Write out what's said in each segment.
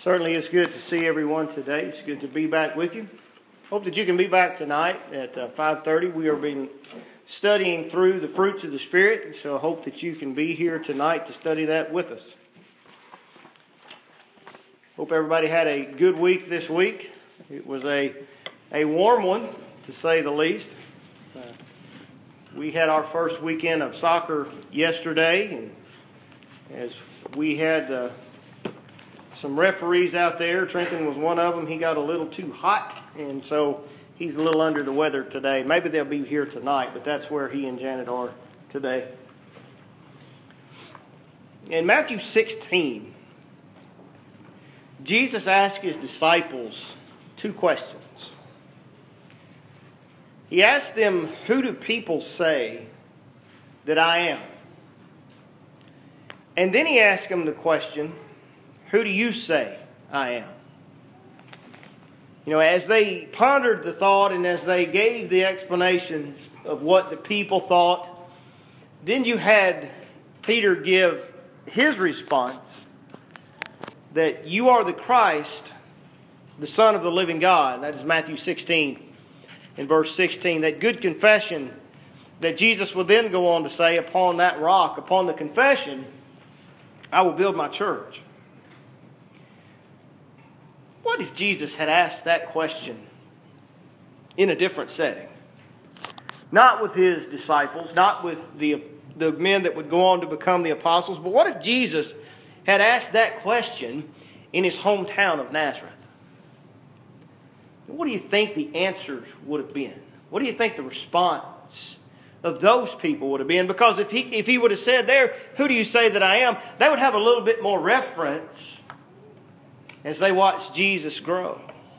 Certainly it's good to see everyone today. It's good to be back with you. Hope that you can be back tonight at 5:30. We are being studying through the fruits of the Spirit, so I hope that you can be here tonight to study that with us. Hope everybody had a good week this week. It was a warm one, to say the least. We had our first weekend of soccer yesterday, and as we had some referees out there, Trenton was one of them. He got a little too hot, and so he's a little under the weather today. Maybe they'll be here tonight, but that's where he and Janet are today. In Matthew 16, Jesus asked his disciples two questions. He asked them, "Who do people say that I am?" And then he asked them the question, "Who do you say I am?" As they pondered the thought and as they gave the explanation of what the people thought, then you had Peter give his response that you are the Christ, the Son of the living God. That is Matthew 16 in verse 16. That good confession that Jesus would then go on to say, upon that rock, upon the confession, I will build my church. What if Jesus had asked that question in a different setting? Not with his disciples, not with the men that would go on to become the apostles, but what if Jesus had asked that question in his hometown of Nazareth? What do you think the answers would have been? What do you think the response of those people would have been? Because if he would have said there, "Who do you say that I am?" they would have a little bit more reference as they watch Jesus grow.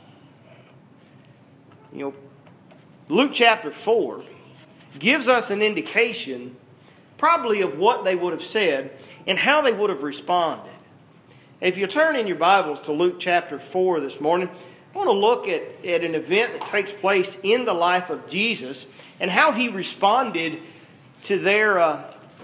Luke chapter 4 gives us an indication probably of what they would have said and how they would have responded. If you turn in your Bibles to Luke chapter 4 this morning, I want to look at an event that takes place in the life of Jesus and how he responded to their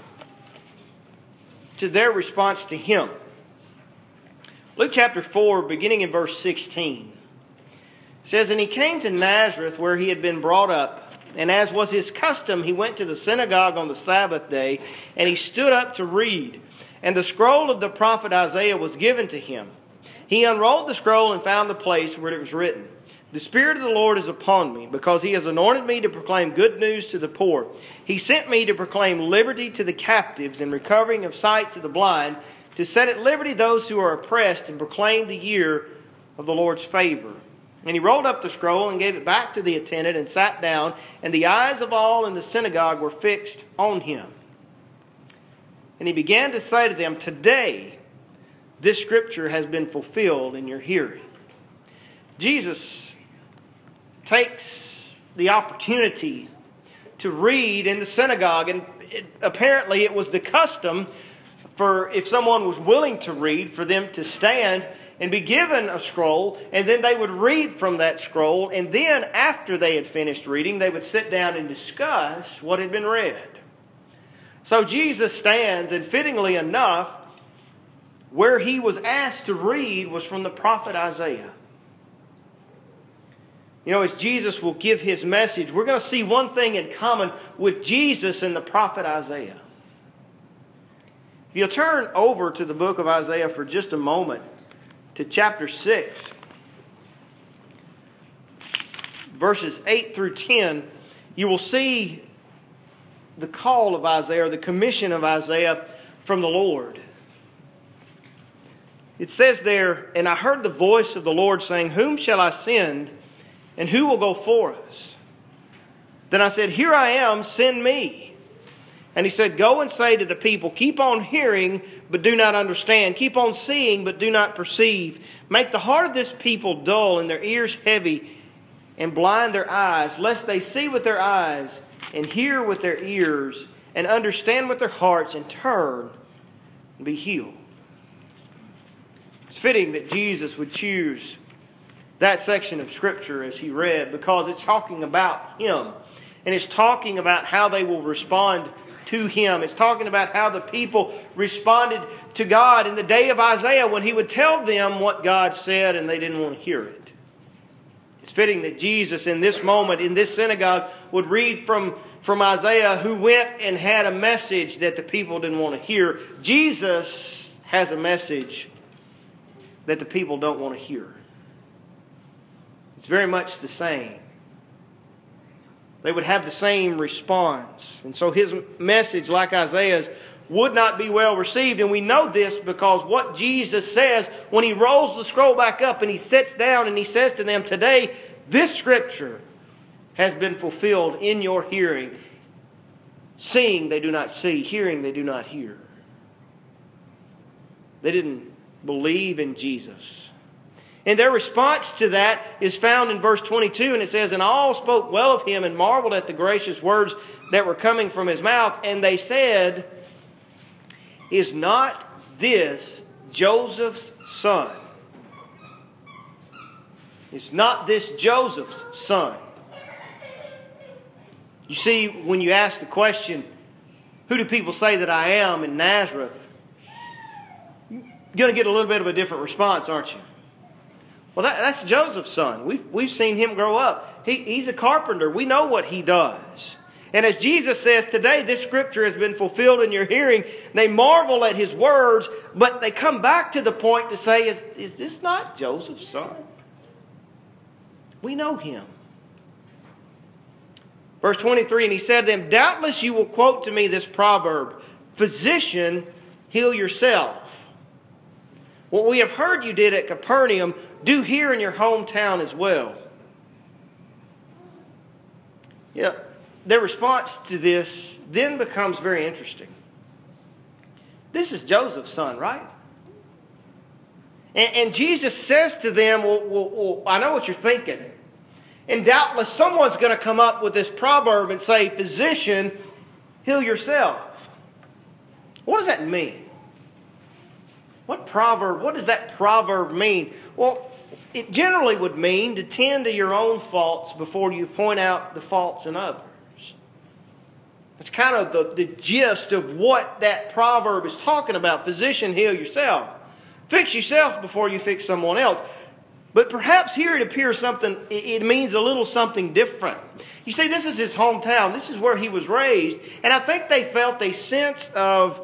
response to him. Luke chapter 4, beginning in verse 16, says, "And he came to Nazareth where he had been brought up, and as was his custom, he went to the synagogue on the Sabbath day, and he stood up to read. And the scroll of the prophet Isaiah was given to him. He unrolled the scroll and found the place where it was written, 'The Spirit of the Lord is upon me, because he has anointed me to proclaim good news to the poor. He sent me to proclaim liberty to the captives and recovering of sight to the blind, to set at liberty those who are oppressed, and proclaim the year of the Lord's favor.' And he rolled up the scroll and gave it back to the attendant and sat down, and the eyes of all in the synagogue were fixed on him. And he began to say to them, 'Today this scripture has been fulfilled in your hearing.'" Jesus takes the opportunity to read in the synagogue, and apparently it was the custom for, if someone was willing to read, for them to stand and be given a scroll, and then they would read from that scroll, and then after they had finished reading, they would sit down and discuss what had been read. So Jesus stands, and fittingly enough, where he was asked to read was from the prophet Isaiah. As Jesus will give his message, we're going to see one thing in common with Jesus and the prophet Isaiah. If you'll turn over to the book of Isaiah for just a moment, to chapter 6, verses 8 through 10, you will see the call of Isaiah, or the commission of Isaiah from the Lord. It says there, "And I heard the voice of the Lord saying, 'Whom shall I send, and who will go for us?' Then I said, 'Here I am, send me.' And he said, 'Go and say to the people, keep on hearing, but do not understand. Keep on seeing, but do not perceive. Make the heart of this people dull and their ears heavy, and blind their eyes, lest they see with their eyes and hear with their ears and understand with their hearts and turn and be healed.'" It's fitting that Jesus would choose that section of Scripture as he read, because it's talking about him. And it's talking about how they will respond to him. It's talking about how the people responded to God in the day of Isaiah when he would tell them what God said and they didn't want to hear it. It's fitting that Jesus in this moment, in this synagogue, would read from Isaiah, who went and had a message that the people didn't want to hear. Jesus has a message that the people don't want to hear. It's very much the same. They would have the same response. And so his message, like Isaiah's, would not be well received. And we know this because what Jesus says when he rolls the scroll back up and he sits down and he says to them, today this scripture has been fulfilled in your hearing. Seeing they do not see, hearing they do not hear. They didn't believe in Jesus. And their response to that is found in verse 22, and it says, and all spoke well of him and marveled at the gracious words that were coming from his mouth. And they said, is not this Joseph's son? Is not this Joseph's son? You see, when you ask the question, who do people say that I am in Nazareth? You're going to get a little bit of a different response, aren't you? Well, that's Joseph's son. We've seen him grow up. He's a carpenter. We know what he does. And as Jesus says, today this scripture has been fulfilled in your hearing. They marvel at his words, but they come back to the point to say, is this not Joseph's son? We know him. Verse 23, and he said to them, doubtless you will quote to me this proverb, physician, heal yourself. What we have heard you did at Capernaum, do here in your hometown as well. Yeah, their response to this then becomes very interesting. This is Joseph's son, right? And Jesus says to them, well, I know what you're thinking. And doubtless someone's going to come up with this proverb and say, physician, heal yourself. What does that mean? What does that proverb mean? Well, it generally would mean to tend to your own faults before you point out the faults in others. That's kind of the gist of what that proverb is talking about. Physician, heal yourself. Fix yourself before you fix someone else. But perhaps here it appears it means a little something different. You see, this is his hometown. This is where he was raised. And I think they felt a sense of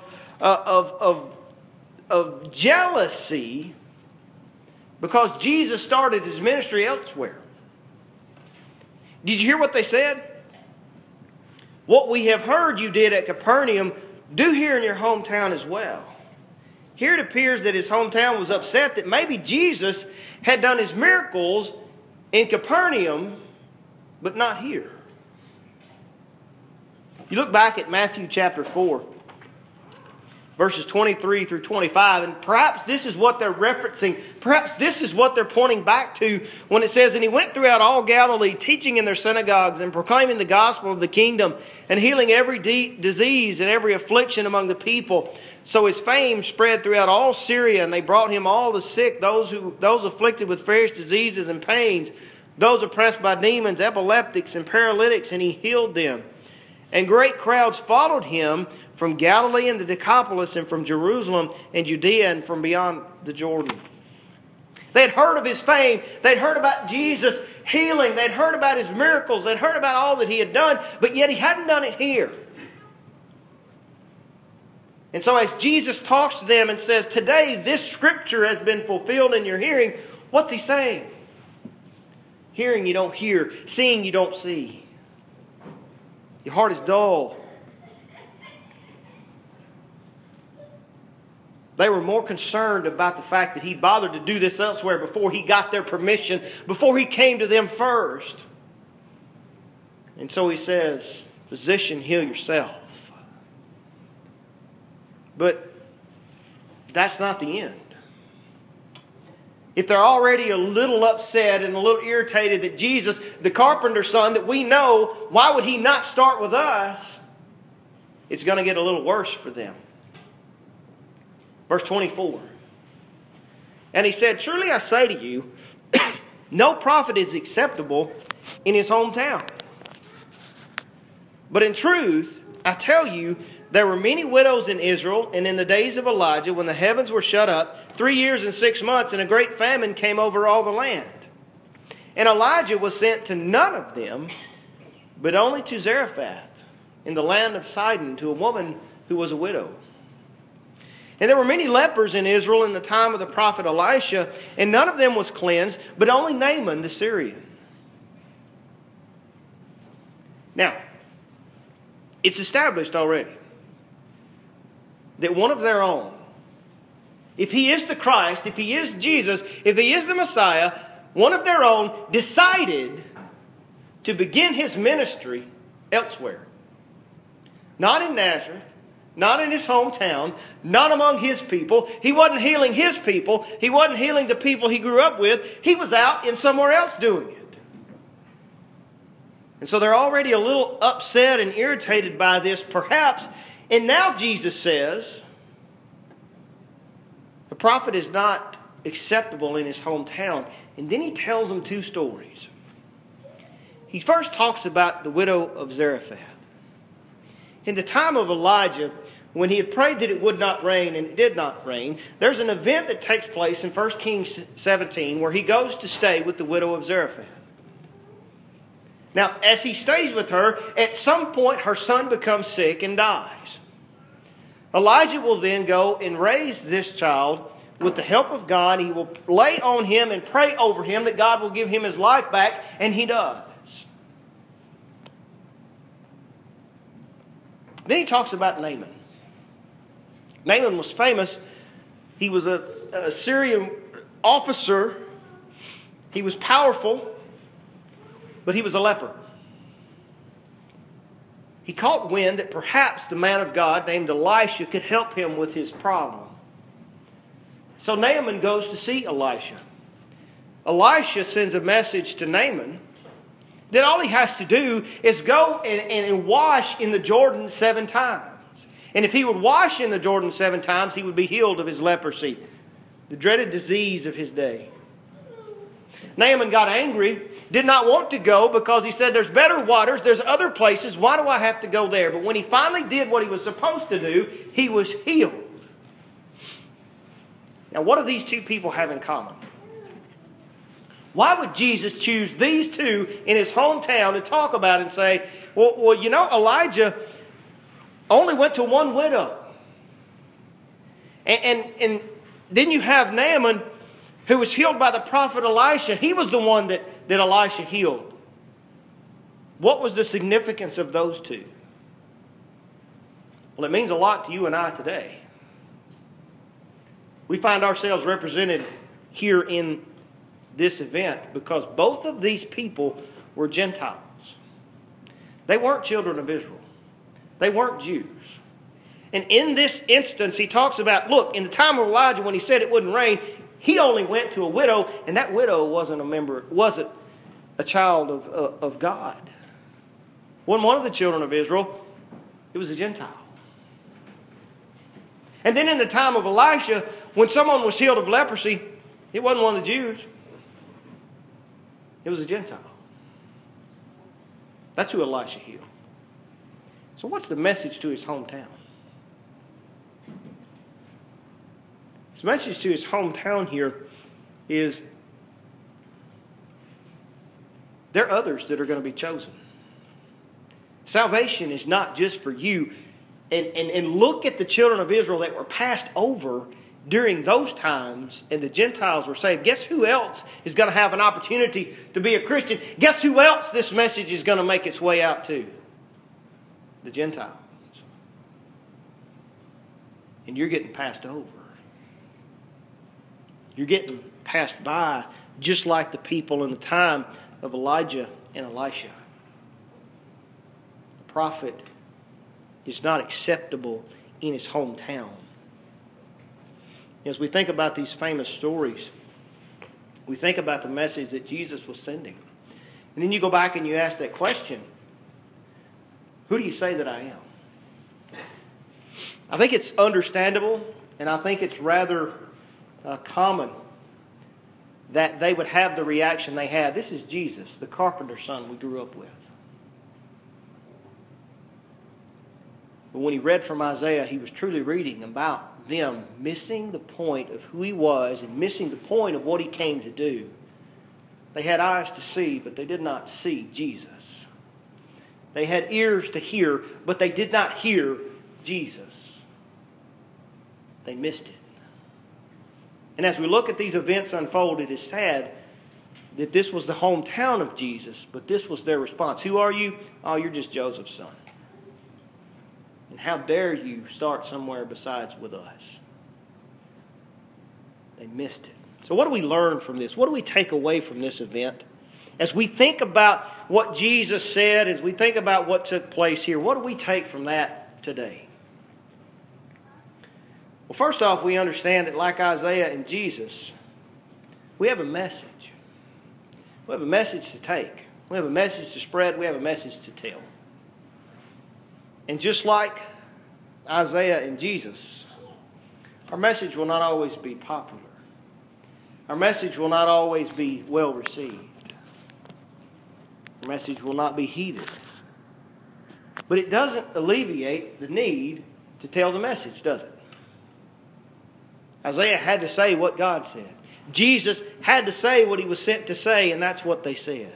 jealousy because Jesus started his ministry elsewhere. Did you hear what they said? What we have heard you did at Capernaum, do here in your hometown as well. Here it appears that his hometown was upset that maybe Jesus had done his miracles in Capernaum, but not here. You look back at Matthew chapter 4. Verses 23 through 25, and perhaps this is what they're referencing. Perhaps this is what they're pointing back to when it says, and he went throughout all Galilee, teaching in their synagogues and proclaiming the gospel of the kingdom and healing every disease and every affliction among the people. So his fame spread throughout all Syria, and they brought him all the sick, those afflicted with various diseases and pains, those oppressed by demons, epileptics and paralytics, and he healed them. And great crowds followed him from Galilee and the Decapolis and from Jerusalem and Judea and from beyond the Jordan. They'd heard of his fame. They'd heard about Jesus healing. They'd heard about his miracles. They'd heard about all that he had done, but yet he hadn't done it here. And so as Jesus talks to them and says, today this scripture has been fulfilled in your hearing, what's he saying? Hearing you don't hear. Seeing you don't see. Your heart is dull. They were more concerned about the fact that he bothered to do this elsewhere before he got their permission, before he came to them first. And so he says, physician, heal yourself. But that's not the end. If they're already a little upset and a little irritated that Jesus, the carpenter's son that we know, why would he not start with us? It's going to get a little worse for them. Verse 24. And he said, truly I say to you, no prophet is acceptable in his hometown. But in truth, I tell you there were many widows in Israel, and in the days of Elijah, when the heavens were shut up, 3 years and 6 months, and a great famine came over all the land. And Elijah was sent to none of them, but only to Zarephath, in the land of Sidon, to a woman who was a widow. And there were many lepers in Israel in the time of the prophet Elisha, and none of them was cleansed, but only Naaman the Syrian. Now, it's established already that one of their own, if he is the Christ, if he is Jesus, if he is the Messiah, one of their own decided to begin his ministry elsewhere. Not in Nazareth, not in his hometown, not among his people. He wasn't healing his people. He wasn't healing the people he grew up with. He was out in somewhere else doing it. And so they're already a little upset and irritated by this, perhaps. And now Jesus says, the prophet is not acceptable in his hometown. And then he tells them two stories. He first talks about the widow of Zarephath. In the time of Elijah, when he had prayed that it would not rain, and it did not rain, there's an event that takes place in 1 Kings 17 where he goes to stay with the widow of Zarephath. Now, as he stays with her, at some point her son becomes sick and dies. Elijah will then go and raise this child with the help of God. He will lay on him and pray over him that God will give him his life back, and he does. Then he talks about Naaman. Naaman was famous. He was a Syrian officer. He was powerful, but he was a leper. He caught wind that perhaps the man of God named Elisha could help him with his problem. So Naaman goes to see Elisha. Elisha sends a message to Naaman that all he has to do is go and wash in the Jordan 7 times. And if he would wash in the Jordan 7 times, he would be healed of his leprosy, the dreaded disease of his day. Naaman got angry, did not want to go because he said, there's better waters, there's other places, why do I have to go there? But when he finally did what he was supposed to do, he was healed. Now, what do these two people have in common? Why would Jesus choose these two in his hometown to talk about and say, well, you know, Elijah only went to one widow. And then you have Naaman, who was healed by the prophet Elisha. He was the one that Elisha healed. What was the significance of those two? Well, it means a lot to you and I today. We find ourselves represented here in this event because both of these people were Gentiles. They weren't children of Israel. They weren't Jews. And in this instance, he talks about, look, in the time of Elijah when he said it wouldn't rain, he only went to a widow, and that widow wasn't a child of God. Wasn't one of the children of Israel. It was a Gentile. And then in the time of Elisha, when someone was healed of leprosy, it wasn't one of the Jews. It was a Gentile. That's who Elisha healed. So what's the message to his hometown? His message to his hometown here is there are others that are going to be chosen. Salvation is not just for you. And look at the children of Israel that were passed over during those times and the Gentiles were saved. Guess who else is going to have an opportunity to be a Christian? Guess who else this message is going to make its way out to? The Gentiles. And you're getting passed over. You're getting passed by just like the people in the time of Elijah and Elisha. The prophet is not acceptable in his hometown. As we think about these famous stories, we think about the message that Jesus was sending. And then you go back and you ask that question, who do you say that I am? I think it's understandable, and I think it's rather common that they would have the reaction they had. This is Jesus, the carpenter's son we grew up with. But when he read from Isaiah, he was truly reading about them missing the point of who he was and missing the point of what he came to do. They had eyes to see, but they did not see Jesus. They had ears to hear, but they did not hear Jesus. They missed it. And as we look at these events unfold, it is sad that this was the hometown of Jesus, but this was their response. Who are you? Oh, you're just Joseph's son. And how dare you start somewhere besides with us? They missed it. So what do we learn from this? What do we take away from this event? As we think about what Jesus said, as we think about what took place here, what do we take from that today? Well, first off, we understand that like Isaiah and Jesus, we have a message. We have a message to take. We have a message to spread. We have a message to tell. And just like Isaiah and Jesus, our message will not always be popular. Our message will not always be well received. Our message will not be heeded. But it doesn't alleviate the need to tell the message, does it? Isaiah had to say what God said. Jesus had to say what he was sent to say, and that's what they said.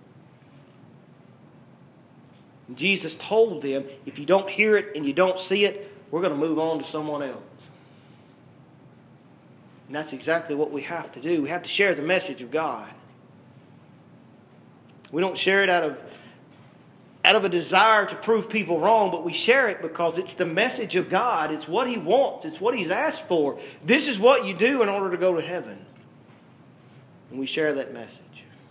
And Jesus told them, if you don't hear it and you don't see it, we're going to move on to someone else. And that's exactly what we have to do. We have to share the message of God. We don't share it out of a desire to prove people wrong, but we share it because it's the message of God. It's what He wants. It's what He's asked for. This is what you do in order to go to heaven. And we share that message.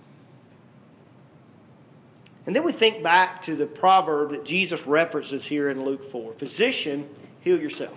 And then we think back to the proverb that Jesus references here in Luke 4. Physician, heal yourself.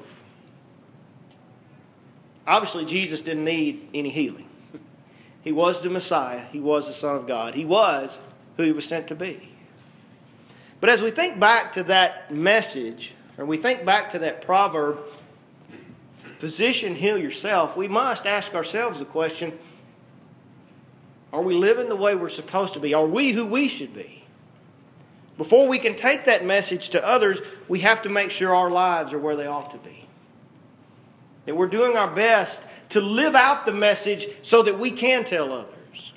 Obviously, Jesus didn't need any healing. He was the Messiah. He was the Son of God. He was who He was sent to be. But as we think back to that message, or we think back to that proverb, physician, heal yourself, we must ask ourselves the question, are we living the way we're supposed to be? Are we who we should be? Before we can take that message to others, we have to make sure our lives are where they ought to be. That we're doing our best to live out the message so that we can tell others.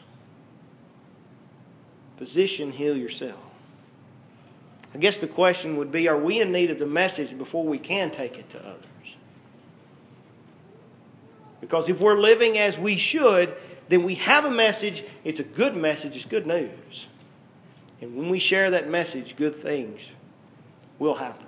Physician, heal yourself. I guess the question would be, are we in need of the message before we can take it to others? Because if we're living as we should, then we have a message. It's a good message. It's good news. And when we share that message, good things will happen.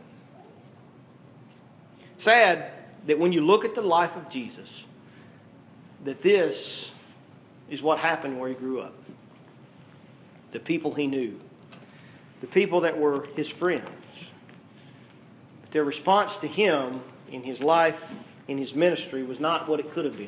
Sad that when you look at the life of Jesus, that this is what happened where He grew up. The people He knew. The people that were His friends. But their response to Him in His life, in His ministry, was not what it could have been.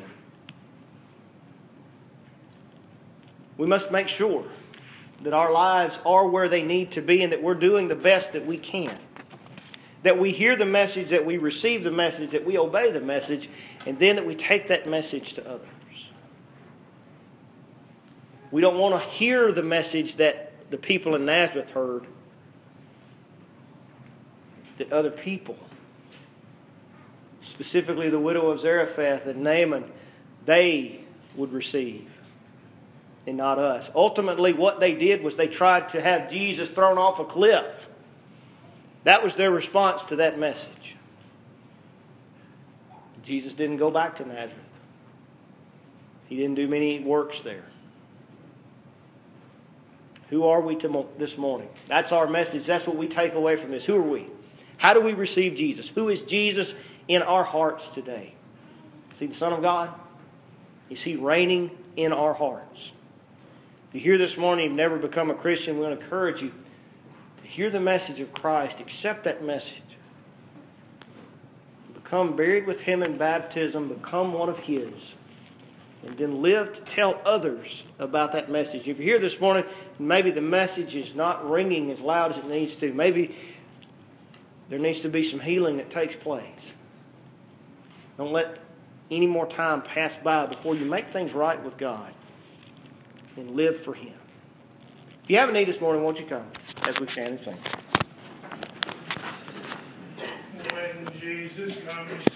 We must make sure that our lives are where they need to be and that we're doing the best that we can. That we hear the message, that we receive the message, that we obey the message, and then that we take that message to others. We don't want to hear the message that the people in Nazareth heard, that other people, specifically the widow of Zarephath and Naaman, they would receive, and not us. Ultimately, what they did was they tried to have Jesus thrown off a cliff. That was their response to that message. Jesus didn't go back to Nazareth. He didn't do many works there. Who are we this morning? That's our message. That's what we take away from this. Who are we? How do we receive Jesus? Who is Jesus in our hearts today? Is He the Son of God? Is He reigning in our hearts? If you're here this morning and you've never become a Christian, we want to encourage you to hear the message of Christ. Accept that message. Become buried with Him in baptism. Become one of His. And then live to tell others about that message. If you're here this morning, maybe the message is not ringing as loud as it needs to. Maybe there needs to be some healing that takes place. Don't let any more time pass by before you make things right with God and live for Him. If you have a need this morning, won't you come as we stand and sing? Jesus comes.